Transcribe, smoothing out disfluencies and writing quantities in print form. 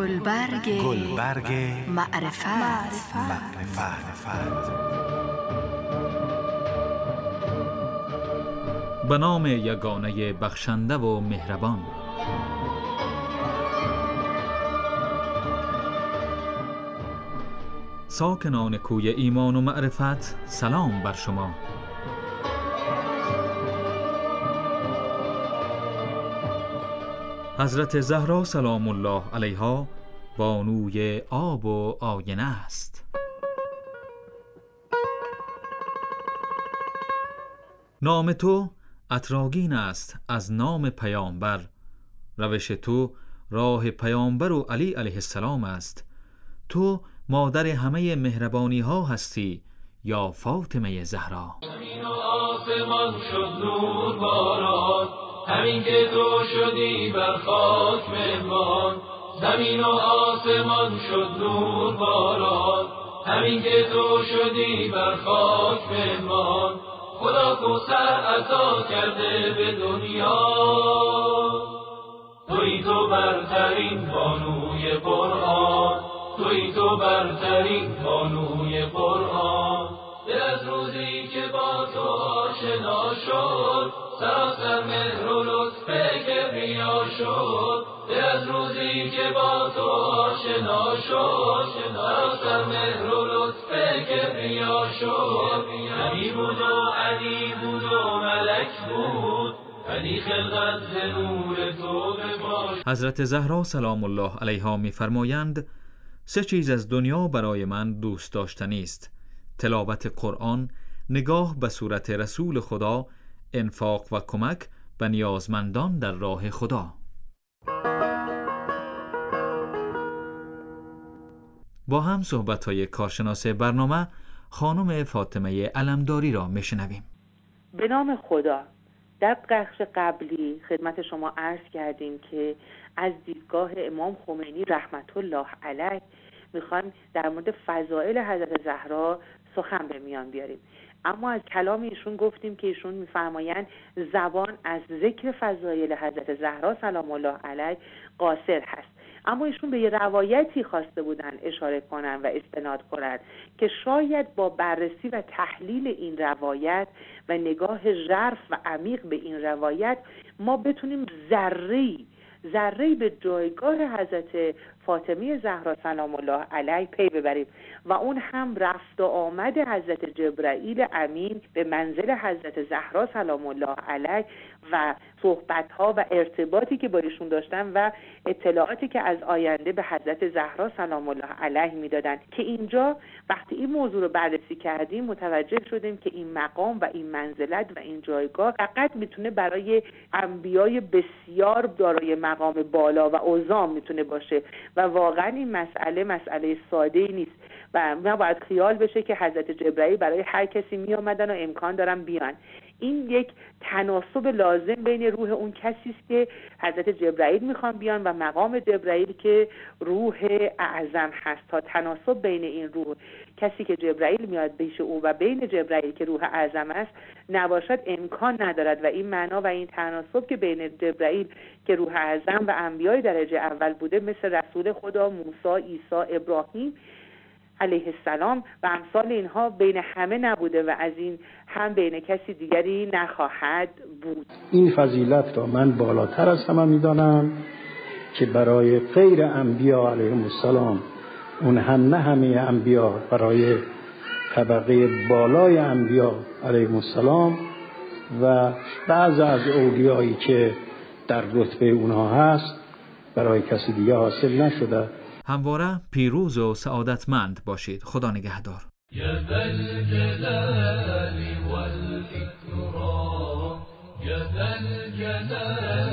گلبرگ معرفت. به نام یگانه بخشنده و مهربان. ساکنان کوی ایمان و معرفت، سلام بر شما. حضرت زهرا سلام الله علیها بانوی آب و آینه است. نام تو عطرآگین است از نام پیامبر، روش تو راه پیامبر و علی علیه السلام است. تو مادر همه مهربانی ها هستی یا فاطمه زهرا. زمین و آسمان شد نور باران، همین که تو شدی بر خاک مهمان. زمین و آسمان شد نور باران، همین که تو شدی بر خاک مهمان. خدا کوثر عطا کرده به دنیا، توی تو برترین بانوی قرآن، توی تو برترین بانوی قرآن. دل از روزی که با تو آشنا شد، سراسر مهر و لطف کبریا شد. دل از روزی که با تو آشنا شد، سراسر مهر و لطف کبریا شد. نبی بود و علی بود و ملک بود، علی خلقت ز نور تو بباش. حضرت زهرا سلام الله علیها می‌فرمایند: سه چیز از دنیا برای من دوست داشتنی است: تلاوت قرآن، نگاه به صورت رسول خدا، انفاق و کمک به نیازمندان در راه خدا. با هم صحبت‌های کارشناس برنامه خانم فاطمه علمداری را میشنویم. به نام خدا. در بخش قبلی خدمت شما عرض کردیم که از دیدگاه امام خمینی رحمت الله علیه میخوایم در مورد فضائل حضرت زهرا سخن به میان بیاریم. اما از کلام ایشون گفتیم که ایشون میفرمایند زبان از ذکر فضایل حضرت زهرا سلام الله علیه قاصر هست. اما ایشون به یه روایتی خواسته بودن اشاره کنن و استناد کنن که شاید با بررسی و تحلیل این روایت و نگاه ژرف و عمیق به این روایت ما بتونیم ذره‌ای به جایگاه حضرت فاطمه زهرا سلام الله علیه پی ببریم و اون هم رفت و آمد حضرت جبرائیل امین به منزل حضرت زهرا سلام الله علیه و صحبت‌ها و ارتباطی که با ایشون داشتن و اطلاعاتی که از آینده به حضرت زهرا سلام الله علیه میدادن که اینجا وقتی این موضوع رو بررسی کردیم متوجه شدیم که این مقام و این منزلت و این جایگاه فقط میتونه برای انبیای بسیار دارای مقام بالا و عظام میتونه باشه و واقعا این مسئله ساده‌ای نیست و نباید خیال بشه که حضرت جبرائیل برای هر کسی می آمدن و امکان دارن بیان. این یک تناسب لازم بین روح اون کسی است که حضرت جبرائیل میخوان بیان و مقام جبرائیل که روح اعظم هست. تا تناسب بین این روح کسی که جبرائیل میاد پیش او و بین جبرائیل که روح اعظم است نباشد امکان ندارد و این معنا و این تناسب که بین جبرائیل که روح اعظم و انبیای درجه اول بوده مثل رسول خدا موسی، عیسی، ابراهیم علیه السلام و امثال اینها بین همه نبوده و از این هم بین کسی دیگری نخواهد بود. این فضیلت را من بالاتر از همه می‌دانم که برای غیر انبیا علیهم السلام، اون هم نه همه انبیا، برای طبقه بالای انبیا علیهم السلام و بعض از اولیایی که در رتبه اونها هست برای کسی دیگه حاصل نشده. همواره پیروز و سعادتمند باشید. خدا نگهدار. یا ذا الجلال والإكرام، یا ذا الجلال